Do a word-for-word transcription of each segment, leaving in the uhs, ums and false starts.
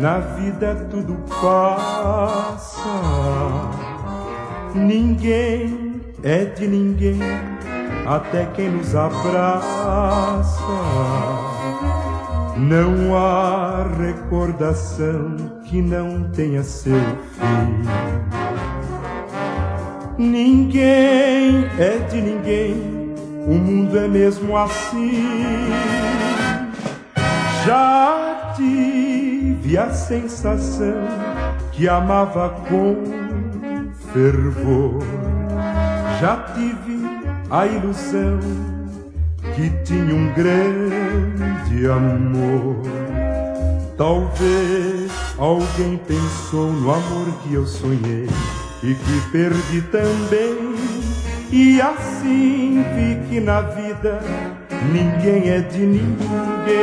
na vida tudo passa. Ninguém é de ninguém, até quem nos abraça. Não há recordação que não tenha seu fim. Ninguém é de ninguém, o mundo é mesmo assim. Já tive a sensação que amava com fervor. Já tive a ilusão que tinha um grande amor. Talvez alguém pensou no amor que eu sonhei e que perdi também. E assim vi que na vida ninguém é de ninguém.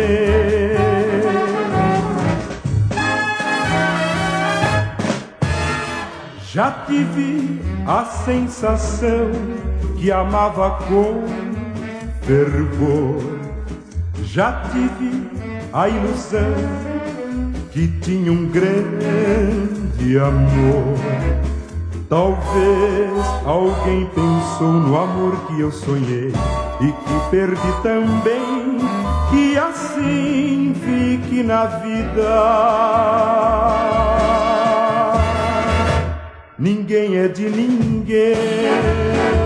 Já tive a sensação que amava com fervor. Já tive a ilusão que tinha um grande amor. Talvez alguém pensou no amor que eu sonhei e que perdi também. E assim vi que na vida ninguém é de ninguém.